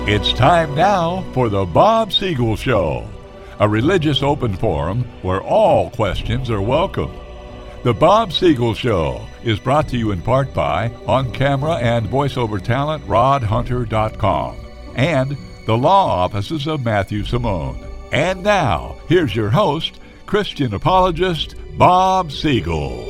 It's time now for the Bob Siegel Show, a religious open forum where all questions are welcome. The Bob Siegel Show is brought to you in part by on-camera and voiceover talent rodhunter.com and the law offices of Matthew Simone. And now, here's your host, Christian apologist Bob Siegel.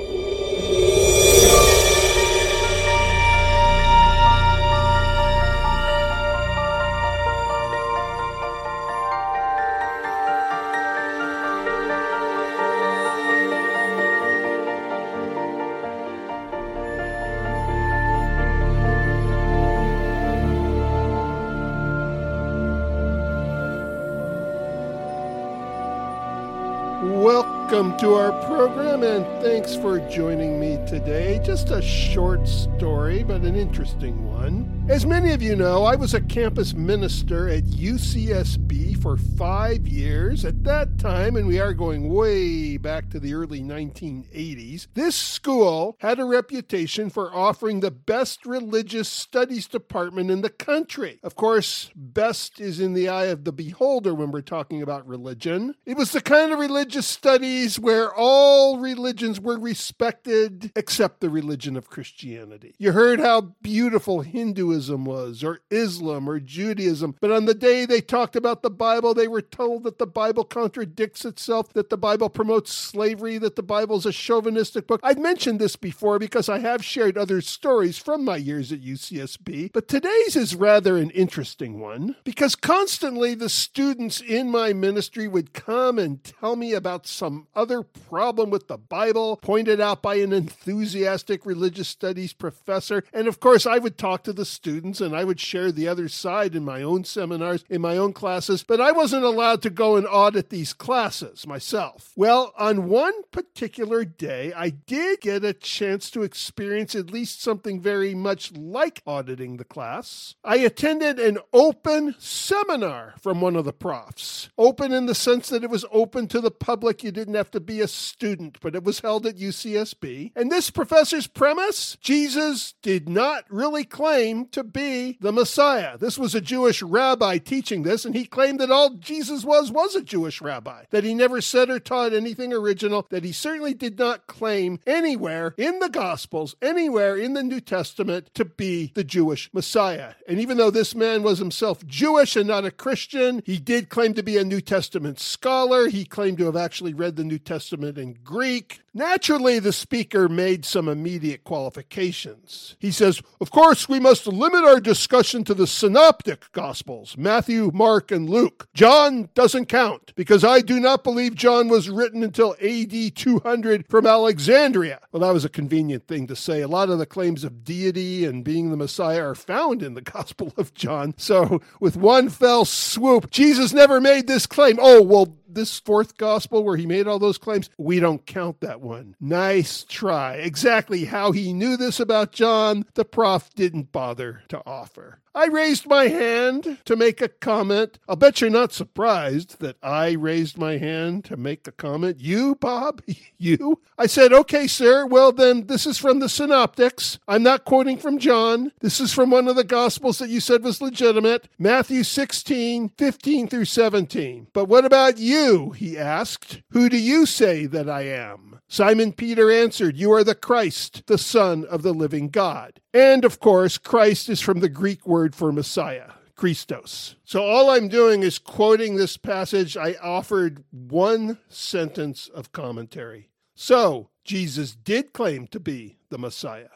Welcome to our program, and thanks for joining me today. Just a short story, but an interesting one. As many of you know, I was a campus minister at UCSB for 5 years. At that time, and we are going way back to the early 1980s, this school had a reputation for offering the best religious studies department in the country. Of course, best is in the eye of the beholder when we're talking about religion. It was the kind of religious studies where all religions were respected except the religion of Christianity. You heard how beautiful Hinduism was, or Islam, or Judaism, but on the day they talked about the Bible, they were told that the Bible contradicts itself, that the Bible promotes slavery, that the Bible is a chauvinistic book. I've mentioned this before because I have shared other stories from my years at UCSB, but today's is rather an interesting one because constantly the students in my ministry would come and tell me about some other problem with the Bible, pointed out by an enthusiastic religious studies professor, and of course I would talk to the students and I would share the other side in my own seminars, in my own classes, but I wasn't allowed to go and audit these classes myself. Well, on one particular day, I did get a chance to experience at least something very much like auditing the class. I attended an open seminar from one of the profs. Open in the sense that it was open to the public. You didn't have to be a student, but it was held at UCSB. And this professor's premise, Jesus did not really claim to be the Messiah. This was a Jewish rabbi teaching this, and he claimed that all Jesus was a Jewish rabbi, that he never said or taught anything original, that he certainly did not claim anywhere in the Gospels, anywhere in the New Testament to be the Jewish Messiah. And even though this man was himself Jewish and not a Christian, he did claim to be a New Testament scholar. He claimed to have actually read the New Testament in Greek. Naturally, the speaker made some immediate qualifications. He says, of course, we must limit our discussion to the synoptic Gospels, Matthew, Mark, and Luke. John doesn't count, because I do not believe John was written until AD 200 from Alexandria. Well, that was a convenient thing to say. A lot of the claims of deity and being the Messiah are found in the Gospel of John. So, with one fell swoop, Jesus never made this claim. Oh, well, this fourth gospel where he made all those claims, we don't count that one. Nice try. Exactly how he knew this about John, the prof didn't bother to offer. I raised my hand to make a comment. I'll bet you're not surprised that I raised my hand to make a comment. You, Bob? You? I said, okay, sir. Well, then this is from the Synoptics. I'm not quoting from John. This is from one of the Gospels that you said was legitimate. Matthew 16, 15 through 17. But what about you? He asked. Who do you say that I am? Simon Peter answered, you are the Christ, the Son of the living God. And of course, Christ is from the Greek word for Messiah, Christos. So all I'm doing is quoting this passage. I offered one sentence of commentary. So, Jesus did claim to be the Messiah.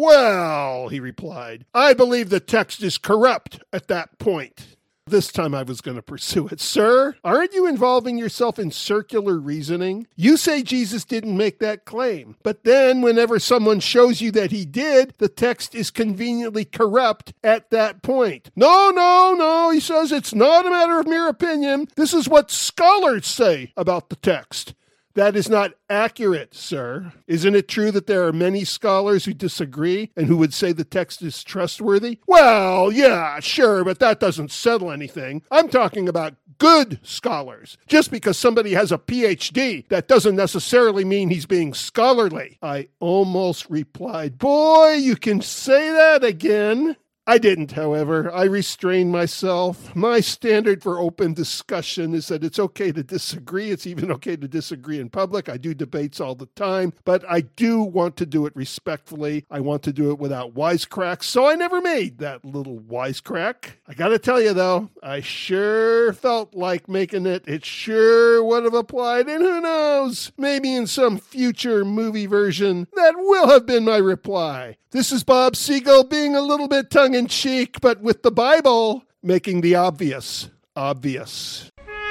Well, he replied, I believe the text is corrupt at that point. This time I was going to pursue it. Sir, aren't you involving yourself in circular reasoning? You say Jesus didn't make that claim, but then whenever someone shows you that he did, the text is conveniently corrupt at that point. No, he says it's not a matter of mere opinion. This is what scholars say about the text. That is not accurate, sir. Isn't it true that there are many scholars who disagree and who would say the text is trustworthy? Well, yeah, sure, but that doesn't settle anything. I'm talking about good scholars. Just because somebody has a PhD, that doesn't necessarily mean he's being scholarly. I almost replied, boy, you can say that again. I didn't, however. I restrained myself. My standard for open discussion is that it's okay to disagree. It's even okay to disagree in public. I do debates all the time, but I do want to do it respectfully. I want to do it without wisecracks, so I never made that little wisecrack. I gotta tell you, though, I sure felt like making it. It sure would have applied, and who knows, maybe in some future movie version, that will have been my reply. This is Bob Siegel being a little bit tongue-in-cheek, but with the Bible making the obvious obvious.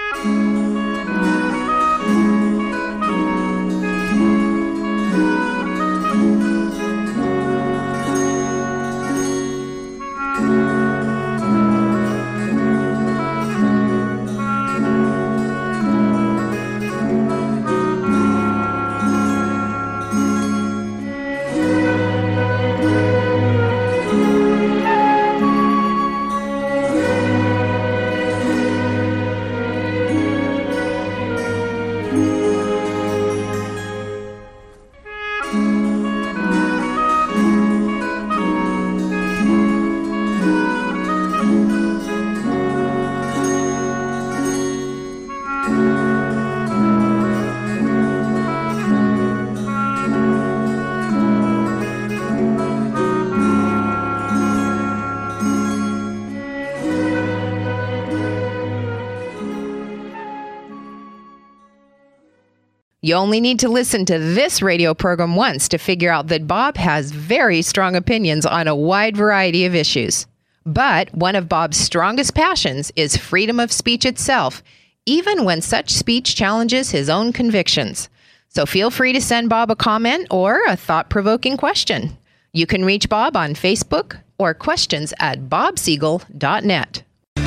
You only need to listen to this radio program once to figure out that Bob has very strong opinions on a wide variety of issues. But one of Bob's strongest passions is freedom of speech itself, even when such speech challenges his own convictions. So feel free to send Bob a comment or a thought-provoking question. You can reach Bob on Facebook or questions@bobsiegel.net.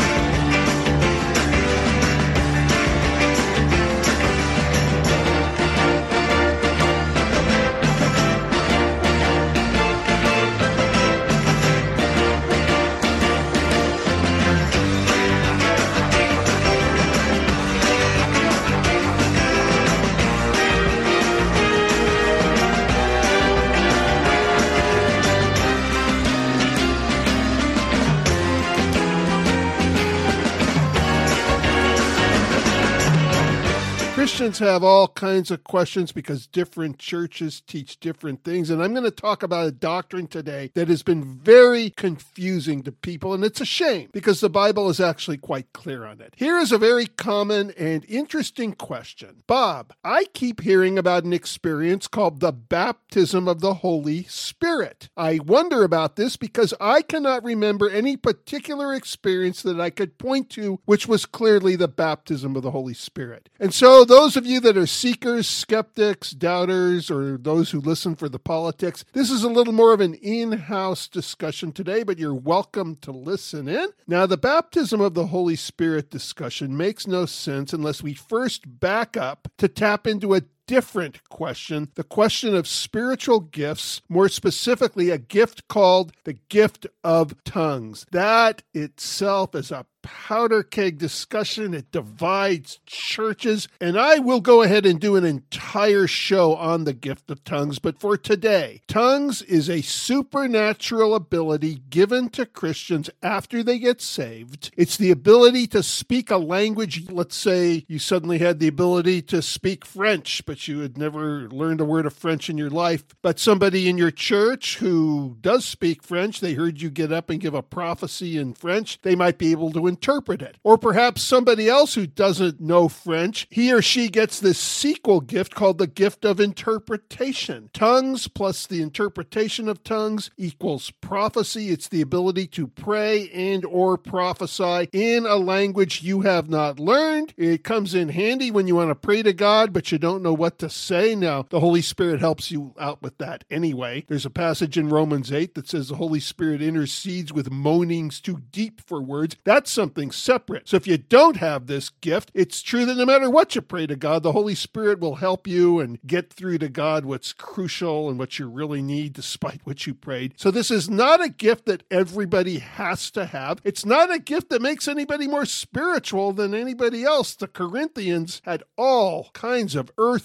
Christians have all kinds of questions because different churches teach different things. And I'm going to talk about a doctrine today that has been very confusing to people. And it's a shame because the Bible is actually quite clear on it. Here is a very common and interesting question. Bob, I keep hearing about an experience called the baptism of the Holy Spirit. I wonder about this because I cannot remember any particular experience that I could point to which was clearly the baptism of the Holy Spirit. And so those of you that are seekers, skeptics, doubters, or those who listen for the politics, this is a little more of an in-house discussion today, but you're welcome to listen in. Now, the baptism of the Holy Spirit discussion makes no sense unless we first back up to tap into a different question, the question of spiritual gifts, more specifically a gift called the gift of tongues. That itself is a powder keg discussion. It divides churches, and I will go ahead and do an entire show on the gift of tongues. But for today, tongues is a supernatural ability given to Christians after they get saved. It's the ability to speak a language. Let's say you suddenly had the ability to speak French, but you had never learned a word of French in your life. But somebody in your church who does speak French, they heard you get up and give a prophecy in French, they might be able to interpret it. Or perhaps somebody else who doesn't know French, he or she gets this sequel gift called the gift of interpretation. Tongues plus the interpretation of tongues equals prophecy. It's the ability to pray and or prophesy in a language you have not learned. It comes in handy when you want to pray to God, but you don't know what to say. Now, the Holy Spirit helps you out with that anyway. There's a passage in Romans 8 that says the Holy Spirit intercedes with moanings too deep for words. That's something separate. So if you don't have this gift, it's true that no matter what you pray to God, the Holy Spirit will help you and get through to God what's crucial and what you really need despite what you prayed. So this is not a gift that everybody has to have. It's not a gift that makes anybody more spiritual than anybody else. The Corinthians had all kinds of earthly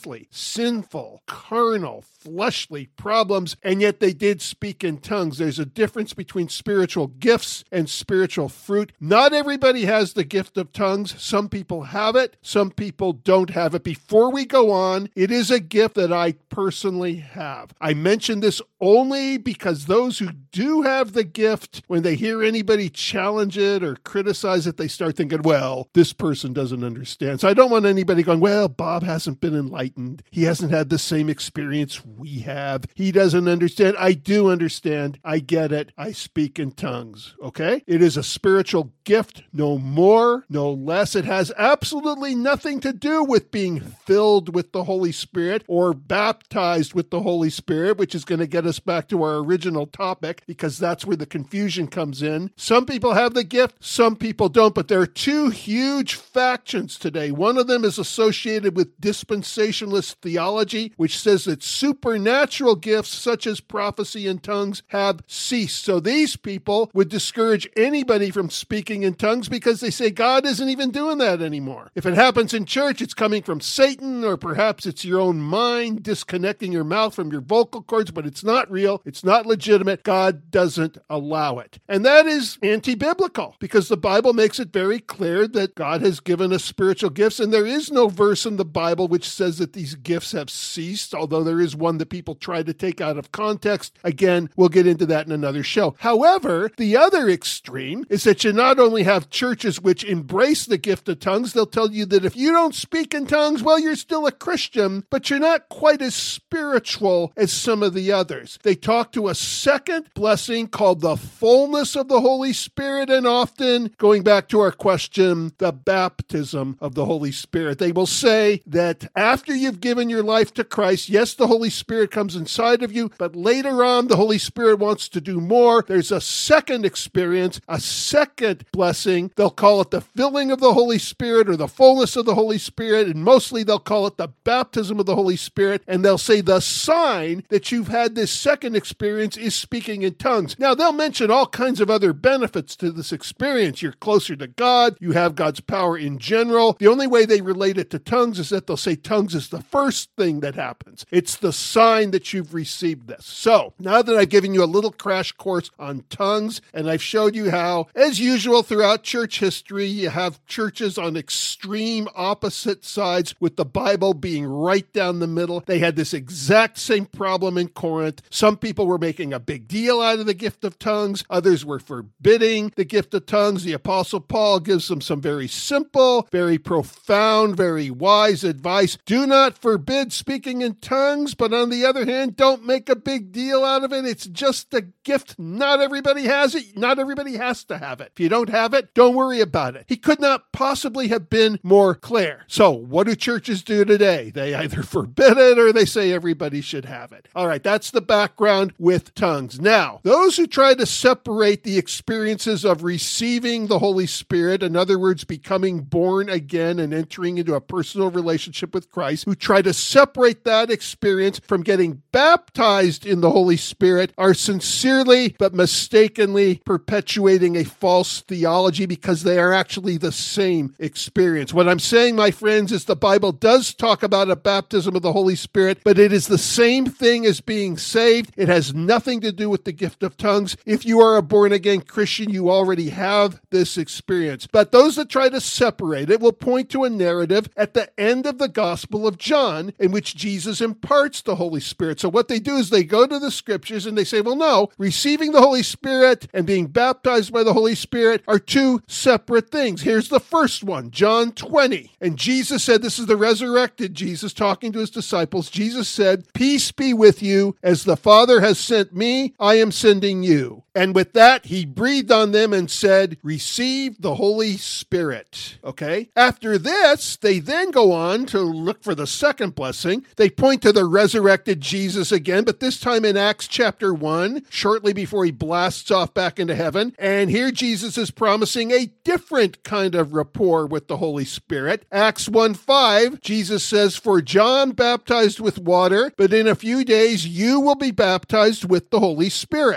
earthly, sinful, carnal, fleshly problems, and yet they did speak in tongues. There's a difference between spiritual gifts and spiritual fruit. Not everybody has the gift of tongues. Some people have it. Some people don't have it. Before we go on, it is a gift that I personally have. I mention this only because those who do have the gift, when they hear anybody challenge it or criticize it, they start thinking, well, this person doesn't understand. So I don't want anybody going, well, Bob hasn't been enlightened. He hasn't had the same experience we have. He doesn't understand. I do understand. I get it. I speak in tongues. Okay? It is a spiritual gift, no more, no less. It has absolutely nothing to do with being filled with the Holy Spirit or baptized with the Holy Spirit, which is going to get us back to our original topic, because that's where the confusion comes in. Some people have the gift, some people don't, but there are two huge factions today. One of them is associated with dispensationalist theology, which says that supernatural gifts such as prophecy and tongues have ceased. So these people would discourage anybody from speaking in tongues because they say God isn't even doing that anymore. If it happens in church, it's coming from Satan, or perhaps it's your own mind disconnecting your mouth from your vocal cords, but it's not real. It's not legitimate. God doesn't allow it. And that is anti-biblical, because the Bible makes it very clear that God has given us spiritual gifts, and there is no verse in the Bible which says that these gifts have ceased, although there is one that people try to take out of context. Again, we'll get into that in another show. However, the other extreme is that you not only have churches which embrace the gift of tongues, they'll tell you that if you don't speak in tongues, well, you're still a Christian, but you're not quite as spiritual as some of the others. They talk to a second blessing called the fullness of the Holy Spirit, and often, going back to our question, the baptism of the Holy Spirit. They will say that after you've given your life to Christ, yes, the Holy Spirit comes inside of you, but later on, the Holy Spirit wants to do more. There's a second experience, a second blessing. They'll call it the filling of the Holy Spirit or the fullness of the Holy Spirit, and mostly they'll call it the baptism of the Holy Spirit, and they'll say the sign that you've had this second experience is speaking in tongues. Now, they'll mention all kinds of other benefits to this experience. You're closer to God. You have God's power in general. The only way they relate it to tongues is that they'll say tongues is the first thing that happens. It's the sign that you've received this. So, now that I've given you a little crash course on tongues, and I've showed you how, as usual throughout church history, you have churches on extreme opposite sides, with the Bible being right down the middle. They had this exact same problem in Corinth. Some people were making a big deal out of the gift of tongues. Others were forbidding the gift of tongues. The Apostle Paul gives them some very simple, very profound, very wise advice. Do not forbid speaking in tongues, but on the other hand, don't make a big deal out of it. It's just a gift. Not everybody has it. Not everybody has to have it. If you don't have it, don't worry about it. He could not possibly have been more clear. So what do churches do today? They either forbid it or they say everybody should have it. All right, that's the background with tongues. Now, those who try to separate the experiences of receiving the Holy Spirit, in other words, becoming born again and entering into a personal relationship with Christ, who try to separate that experience from getting baptized in the Holy Spirit, are sincerely but mistakenly perpetuating a false theology, because they are actually the same experience. What I'm saying, my friends, is the Bible does talk about a baptism of the Holy Spirit, but it is the same thing as being saved. It has nothing to do with the gift of tongues. If you are a born-again Christian, you already have this experience. But those that try to separate it will point to a narrative at the end of the Gospel of John in which Jesus imparts the Holy Spirit. So what they do is they go to the scriptures and they say, well, no, receiving the Holy Spirit and being baptized by the Holy Spirit are two separate things. Here's the first one, John 20. And Jesus said, this is the resurrected Jesus talking to his disciples. Jesus said, peace be with you. As the Father has sent me, I am sending you. And with that, he breathed on them and said, receive the Holy Spirit. Okay? After this, they then go on to look for the second blessing. They point to the resurrected Jesus again, but this time in Acts chapter 1, shortly before he blasts off back into heaven. And here Jesus is promising a different kind of rapport with the Holy Spirit. Acts 1:5, Jesus says, for John baptized with water, but in a few days you will be baptized with the Holy Spirit.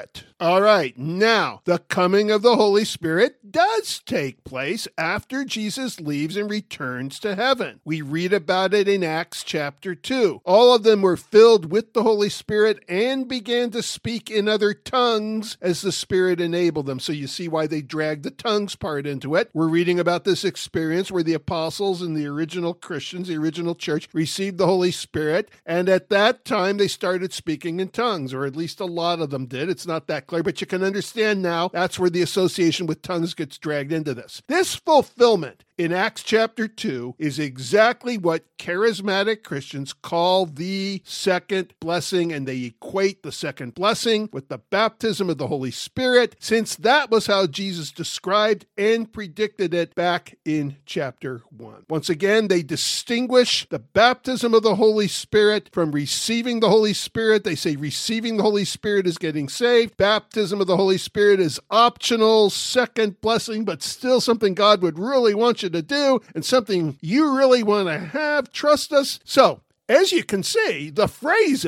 All right, now the coming of the Holy Spirit does take place after Jesus leaves and returns to heaven. We read about it in Acts chapter 2. All of them were filled with the Holy Spirit and began to speak in other tongues as the Spirit enabled them. So you see why they dragged the tongues part into it. We're reading about this experience where the apostles and the original Christians, the original church, received the Holy Spirit, and at that time they started speaking in tongues, or at least a lot of them did. It's not that clear, but you can understand now that's where the association with tongues gets dragged into this. This fulfillment in Acts chapter 2 is exactly what charismatic Christians call the second blessing, and they equate the second blessing with the baptism of the Holy Spirit, since that was how Jesus described and predicted it back in chapter 1. Once again, they distinguish the baptism of the Holy Spirit from receiving the Holy Spirit. They say receiving the Holy Spirit is getting saved. Baptism of the Holy Spirit is optional, second blessing, but still something God would really want you to do and something you really want to have. Trust us. So, as you can see, the phrase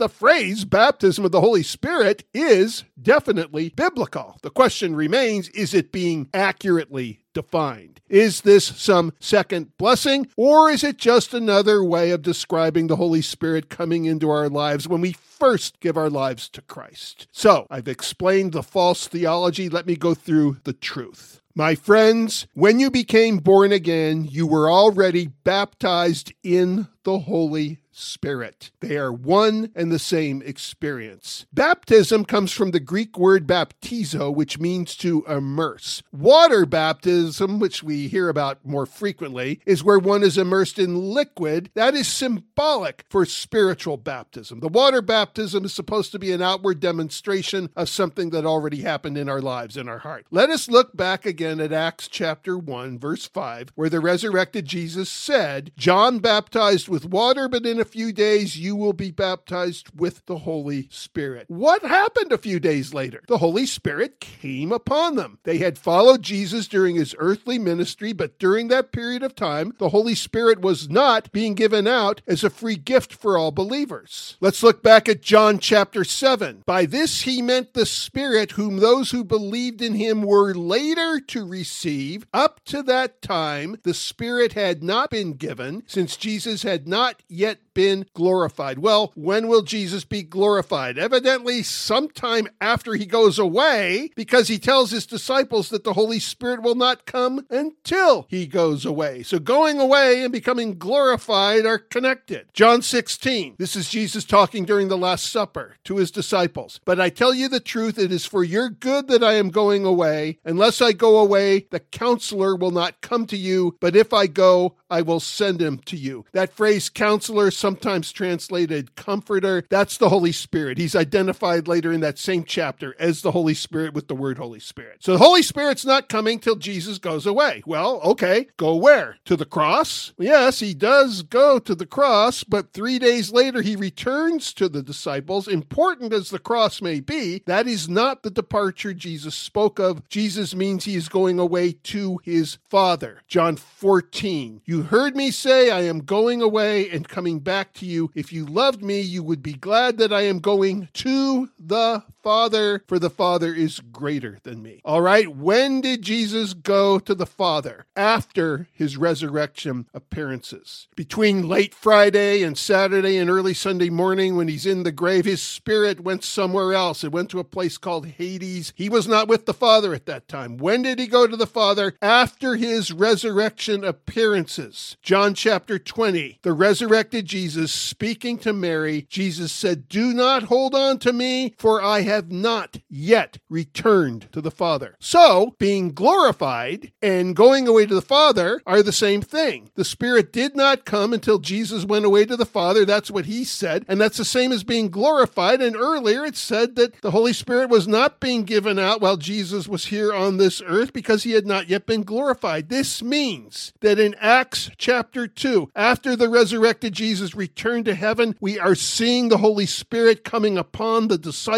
baptism of the Holy Spirit is definitely biblical. The question remains, is it being accurately defined? Is this some second blessing, or is it just another way of describing the Holy Spirit coming into our lives when we first give our lives to Christ? So, I've explained the false theology. Let me go through the truth. My friends, when you became born again, you were already baptized in the Holy Spirit. They are one and the same experience. Baptism comes from the Greek word baptizo, which means to immerse. Water baptism, which we hear about more frequently, is where one is immersed in liquid. That is symbolic for spiritual baptism. The water baptism is supposed to be an outward demonstration of something that already happened in our lives, in our heart. Let us look back again at Acts chapter 1, verse 5, where the resurrected Jesus said, John baptized with water, but in a few days you will be baptized with the Holy Spirit. What happened a few days later? The Holy Spirit came upon them. They had followed Jesus during his earthly ministry, but during that period of time, the Holy Spirit was not being given out as a free gift for all believers. Let's look back at John chapter 7. By this he meant the Spirit whom those who believed in him were later to receive. Up to that time, the Spirit had not been given, since Jesus had not yet been glorified. Well, when will Jesus be glorified? Evidently sometime after he goes away, because he tells his disciples that the Holy Spirit will not come until he goes away. So going away and becoming glorified are connected. John 16, this is Jesus talking during the Last Supper to his disciples. But I tell you the truth, it is for your good that I am going away. Unless I go away, the Counselor will not come to you, but if I go, I will send him to you. That phrase, Counselor, sometimes translated Comforter, that's the Holy Spirit. He's identified later in that same chapter as the Holy Spirit with the word Holy Spirit. So the Holy Spirit's not coming till Jesus goes away. Well, okay, go where? To the cross? Yes, he does go to the cross, but 3 days later he returns to the disciples. Important as the cross may be, that is not the departure Jesus spoke of. Jesus means he is going away to his Father. John 14, you heard me say, I am going away and coming back to you. If you loved me, you would be glad that I am going to the Father, for the Father is greater than me. All right, when did Jesus go to the Father? After his resurrection appearances. Between late Friday and Saturday and early Sunday morning, when he's in the grave, his spirit went somewhere else. It went to a place called Hades. He was not with the Father at that time. When did he go to the Father? After his resurrection appearances. John chapter 20, the resurrected Jesus speaking to Mary, Jesus said, do not hold on to me, for I have not yet returned to the Father. So, being glorified and going away to the Father are the same thing. The Spirit did not come until Jesus went away to the Father. That's what he said. And that's the same as being glorified. And earlier it said that the Holy Spirit was not being given out while Jesus was here on this earth because he had not yet been glorified. This means that in Acts chapter 2, after the resurrected Jesus returned to heaven, we are seeing the Holy Spirit coming upon the disciples for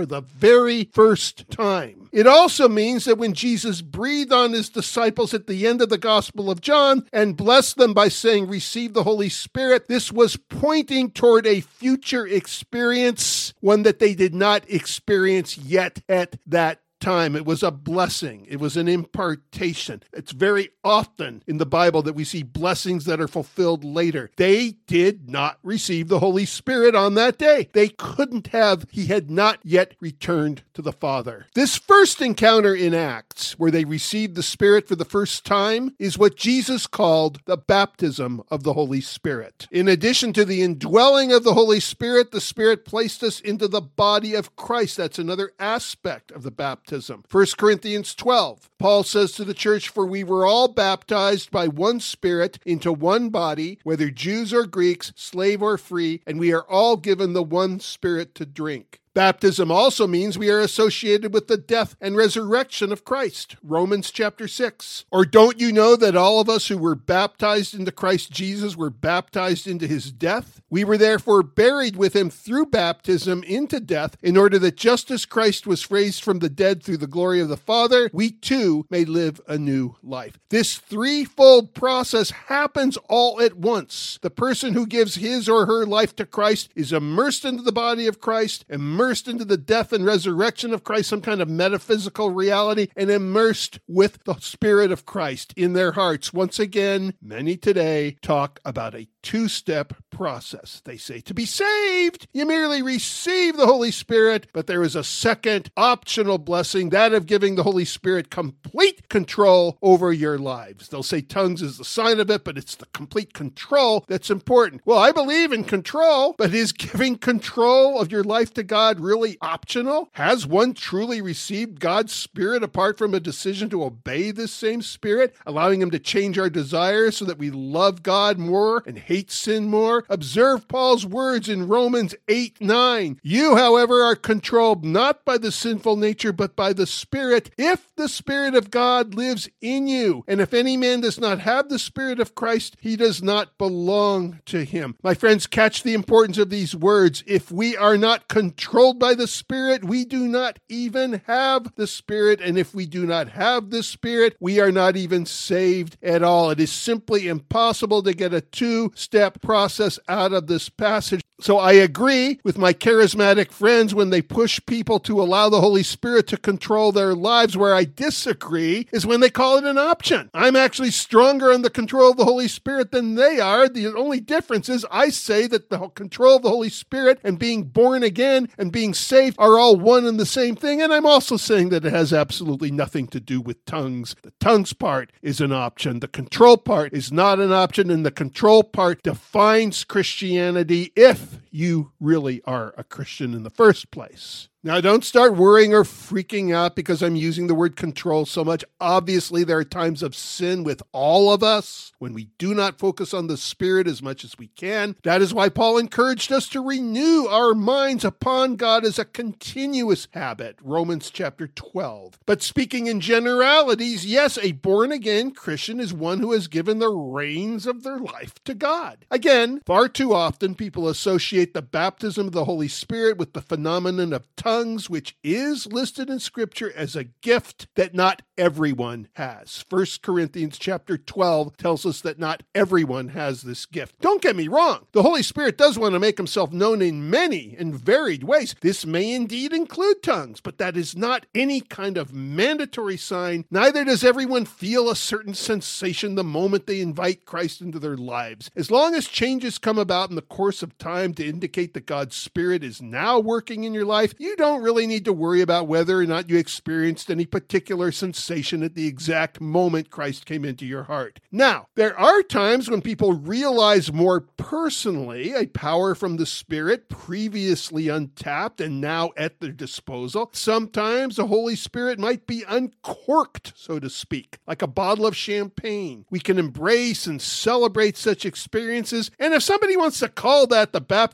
for the very first time. It also means that when Jesus breathed on his disciples at the end of the Gospel of John and blessed them by saying, "Receive the Holy Spirit," this was pointing toward a future experience, one that they did not experience yet at that time. It was a blessing. It was an impartation. It's very often in the Bible that we see blessings that are fulfilled later. They did not receive the Holy Spirit on that day. They couldn't have. He had not yet returned to the Father. This first encounter in Acts, where they received the Spirit for the first time, is what Jesus called the baptism of the Holy Spirit. In addition to the indwelling of the Holy Spirit, the Spirit placed us into the body of Christ. That's another aspect of the baptism. 1 Corinthians 12, Paul says to the church, "For we were all baptized by one Spirit into one body, whether Jews or Greeks, slave or free, and we are all given the one Spirit to drink." Baptism also means we are associated with the death and resurrection of Christ. Romans chapter 6. Or don't you know that all of us who were baptized into Christ Jesus were baptized into his death? We were therefore buried with him through baptism into death, in order that just as Christ was raised from the dead through the glory of the Father, we too may live a new life. This threefold process happens all at once. The person who gives his or her life to Christ is immersed into the body of Christ, immersed into the death and resurrection of Christ, some kind of metaphysical reality, and immersed with the Spirit of Christ in their hearts. Once again, many today talk about a two-step process. They say to be saved, you merely receive the Holy Spirit, but there is a second optional blessing, that of giving the Holy Spirit complete control over your lives. They'll say tongues is the sign of it, but it's the complete control that's important. Well, I believe in control, but is giving control of your life to God really optional? Has one truly received God's Spirit apart from a decision to obey this same Spirit, allowing him to change our desires so that we love God more and hate sin more? Observe Paul's words in Romans 8:9. You, however, are controlled not by the sinful nature, but by the Spirit, if the Spirit of God lives in you. And if any man does not have the Spirit of Christ, he does not belong to him. My friends, catch the importance of these words. If we are not controlled by the Spirit, we do not even have the Spirit. And if we do not have the Spirit, we are not even saved at all. It is simply impossible to get a two-step process out of this passage. So I agree with my charismatic friends when they push people to allow the Holy Spirit to control their lives. Where I disagree is when they call it an option. I'm actually stronger on the control of the Holy Spirit than they are. The only difference is I say that the control of the Holy Spirit and being born again and being saved are all one and the same thing. And I'm also saying that it has absolutely nothing to do with tongues. The tongues part is an option. The control part is not an option. And the control part defines Christianity if you really are a Christian in the first place. Now, don't start worrying or freaking out because I'm using the word control so much. Obviously, there are times of sin with all of us when we do not focus on the Spirit as much as we can. That is why Paul encouraged us to renew our minds upon God as a continuous habit. Romans chapter 12. But speaking in generalities, yes, a born-again Christian is one who has given the reins of their life to God. Again, far too often people associate the baptism of the Holy Spirit with the phenomenon of tongues, which is listed in Scripture as a gift that not everyone has. 1 Corinthians chapter 12 tells us that not everyone has this gift. Don't get me wrong. The Holy Spirit does want to make himself known in many and varied ways. This may indeed include tongues, but that is not any kind of mandatory sign. Neither does everyone feel a certain sensation the moment they invite Christ into their lives. As long as changes come about in the course of time to indicate that God's Spirit is now working in your life, you don't really need to worry about whether or not you experienced any particular sensation at the exact moment Christ came into your heart. Now, there are times when people realize more personally a power from the Spirit previously untapped and now at their disposal. Sometimes the Holy Spirit might be uncorked, so to speak, like a bottle of champagne. We can embrace and celebrate such experiences, and if somebody wants to call that the baptism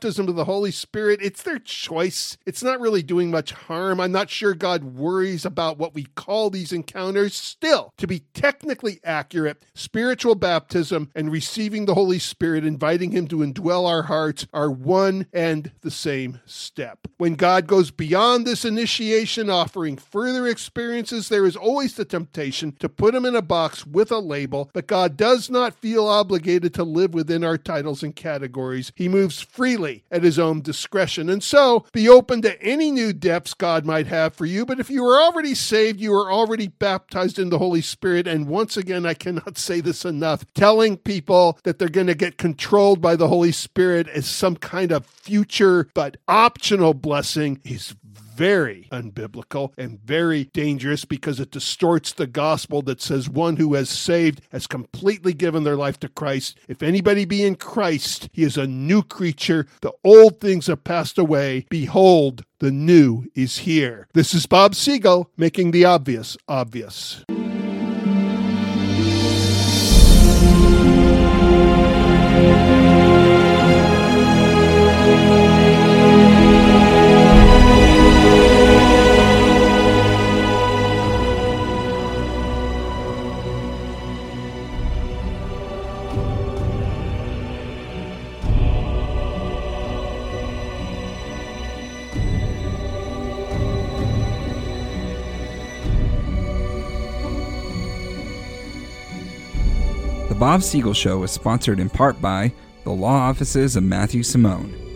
baptism of the Holy Spirit, it's their choice. It's not really doing much harm. I'm not sure God worries about what we call these encounters. Still, to be technically accurate, spiritual baptism and receiving the Holy Spirit, inviting Him to indwell our hearts, are one and the same step. When God goes beyond this initiation, offering further experiences, there is always the temptation to put Him in a box with a label, but God does not feel obligated to live within our titles and categories. He moves freely at His own discretion. And so, be open to any new depths God might have for you. But if you are already saved, you are already baptized in the Holy Spirit. And once again, I cannot say this enough, telling people that they're going to get controlled by the Holy Spirit as some kind of future but optional blessing is very unbiblical and very dangerous, because it distorts the gospel that says one who has saved has completely given their life to Christ. If anybody be in Christ, he is a new creature. The old things have passed away. Behold, the new is here. This is Bob Siegel making the obvious obvious. The Bob Siegel Show is sponsored in part by the law offices of Matthew Simone.